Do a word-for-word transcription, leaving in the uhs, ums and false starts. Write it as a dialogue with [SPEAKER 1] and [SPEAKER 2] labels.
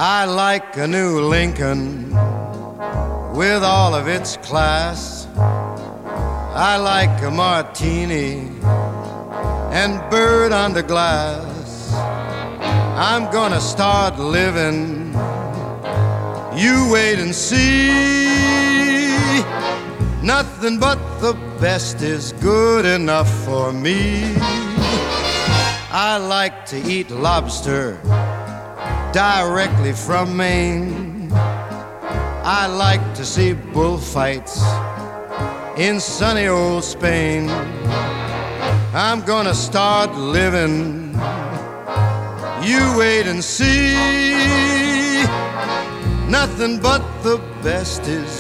[SPEAKER 1] I like a new Lincoln with all of its class. I like a martini and bird under glass. I'm gonna start living, you wait and see. Nothing but the best is good enough for me. I like to eat lobster directly from Maine. I like to see bullfights in sunny old Spain. I'm gonna start living, you wait and see. Nothing but the best is